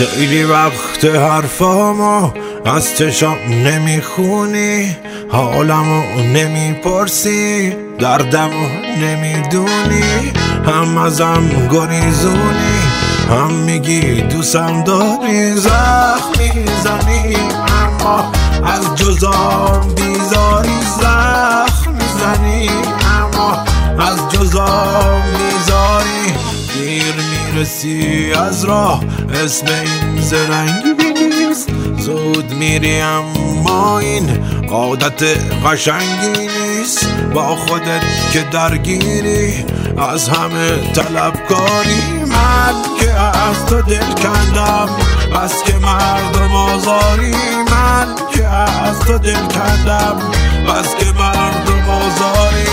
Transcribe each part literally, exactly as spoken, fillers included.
خیلی وقت حرفامو از چشام نمیخونی، حالمو نمیپرسی، دردمو نمیدونی، هم ازم گریزونی، هم میگی دوستم داری. زخم میزنی اما از جزام بیزاری، زخم میزنی اما از جزام بیزاری. دیر میرسی از راه، اسم این زرنگی نیست، زود میری اما این عادت قشنگی نیست. با خودت که درگیری، از همه طلبکاری. من که از تو دل کندم بس که مردم آزاری، من که از تو دل کندم بس که مردم آزاری.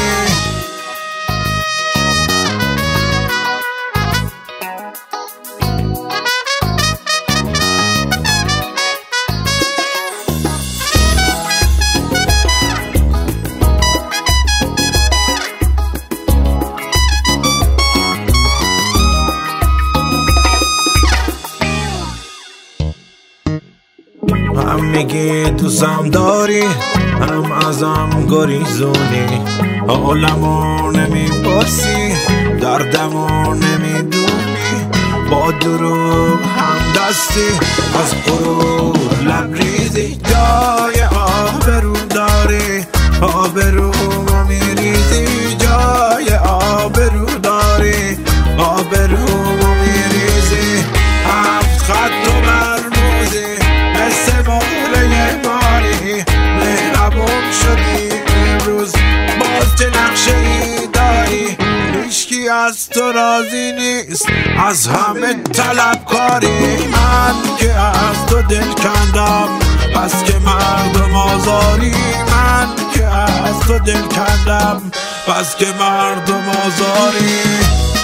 هم میگی دوستم داری، هم ازم گریزونی، حالمو نمیپرسی، دردمو نمیدونی. با دروغ هم دستی، از غرور لبریزی، جای آبرو داری، آبرومو میریزی، جای آبرو داری، آبرومو میریزی. هفت خط و مرموزی، مثل موله ماری، مهربون شدی امروز، باز چه نقشه ای داری. هیچکی از تو راضی نیست، از همه طلبکاری. من که از تو دل کندم بس که مردم آزاری، من که از تو دل کندم بس که مردم آزاری.